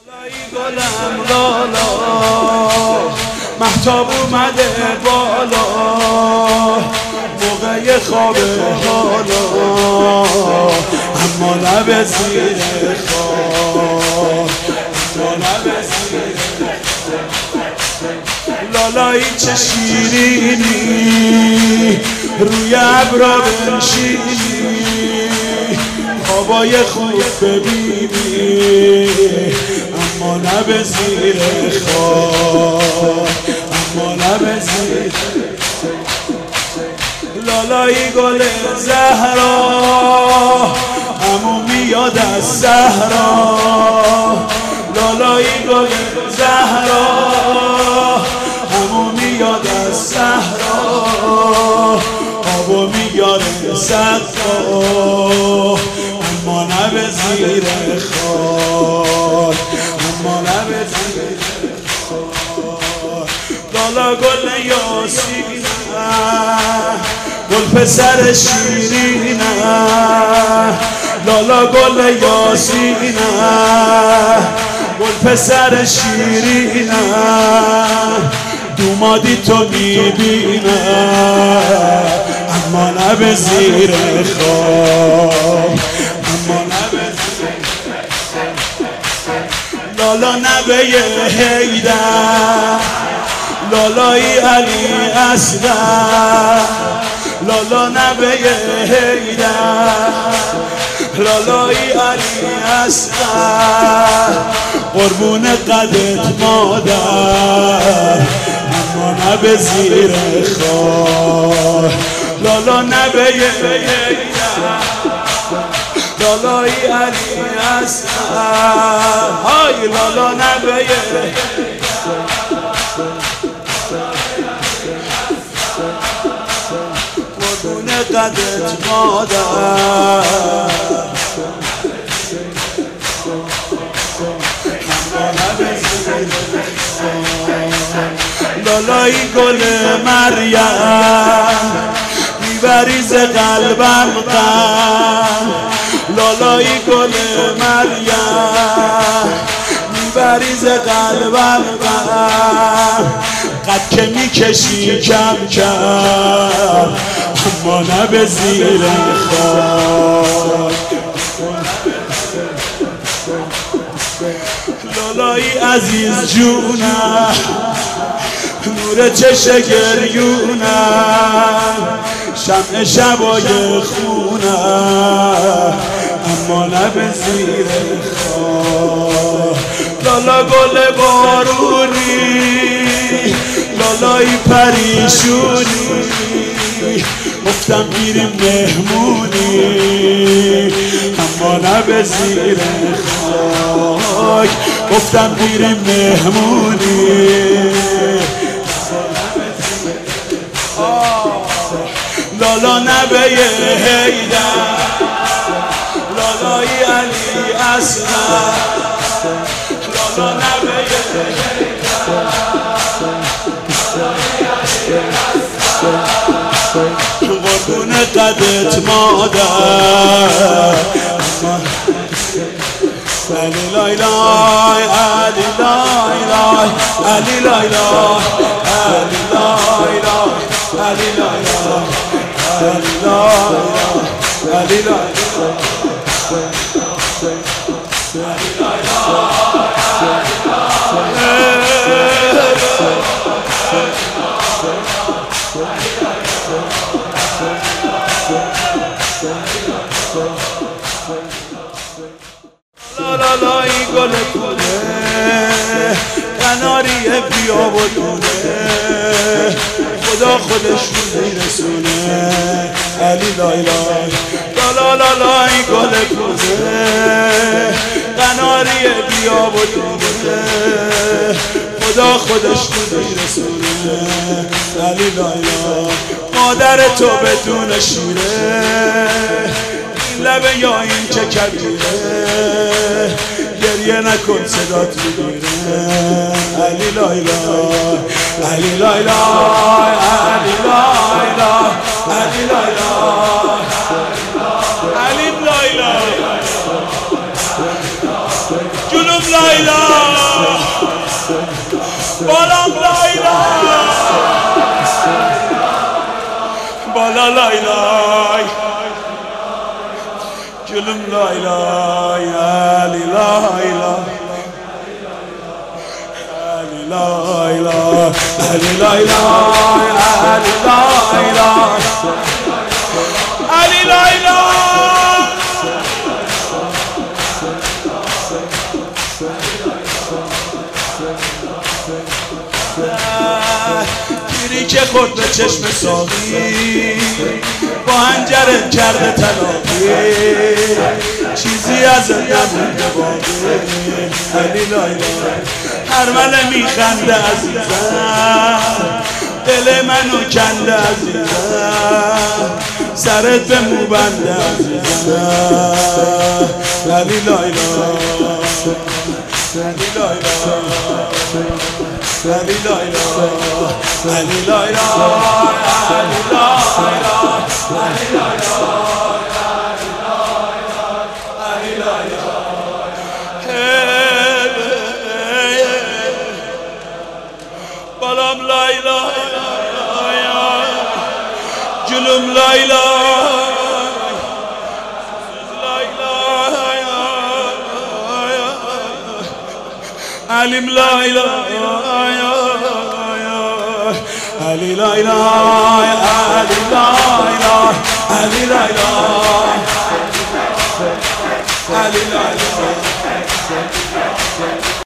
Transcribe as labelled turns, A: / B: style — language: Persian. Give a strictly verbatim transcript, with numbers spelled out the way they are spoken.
A: گلم لالا مهتاب اومده بالا موقع خواب حالا اما لب زیر خواب اما لب زیر لالایی چه شیرینی روی ابرا بنشینی خوابای خوب ببینی اما لب زیر خواب اما لب زیر لالایی گل زهرا همون میاد از صحرا لالایی گل زهرا همون میاد از صحرا آبو میاره صدقا اما لب زیر خواب اما لب زیر خواب لالا گل یاسینه گل پسر شیرینه لالا گل یاسینه گل پسر شیرینه دومادی تو میبینه اما لب زیر خواب اما لب زیر لالا نبه حیدر لالایی علی اصغر لالا نبه حیدر لالایی علی اصغر قربون قدت مادر اما نبه زیر خواب لالا نبه حیدر لالایی علی اصغر های لالا نبه قربون قدت مادر لالایی گل مریم میبری ز قلبم غم لالایی گل مریم میبری ز قلبم غم قد که میکشی کم کم اما لب زیر خواب لالایی عزیز جونم نور چش گریونم شمع شبای خونم اما لب زیر خواب لالا گل بارونی لالایی پریشونی گفتم میریم مهمونی اما لب زیر خاک گفتم میریم مهمونی لالا نبه حیدر لالایی علی اصغر لالا نبه قربون قدت مادر علی لای لای علی لای لای علی لای لای علی لای لای علی لای لای علی لای علی لای لالایی گل کونه قناری بیا و دونه خدا خودش رو میرسونه علی لای لای لالا لالایی گل کونه قناری بیا و دونه خدا خودش رو میرسونه علی لای لای مادر تو بدون شیره لبه یا این چه کبیره گریه نکن صدات میگیره علی لای لای علی لای لای علی لای لای علی لای لای علی لای لای جنوب لا بالام لا بالا لا gülüm la ilahe Ali la ilahe Ali la ilahe Ali la ilahe Ali la ilahe Ali la ilahe گیری که خود به چشم ساقی با هنجره کرده تلاقی چیزی از نمونده باقی علی لا اله هرمله میخنده عزیزم دل منو کنده عزیزم سرت به مو بنده عزیزم علی لا اله علی لا اله علی لا اله علی لا اله علی لا اله بالام لا اله gülüm la ilahe la ilahe alim la ilahe Ali la ilahe Ali la ilahe Ali la ilahe Ali la ilahe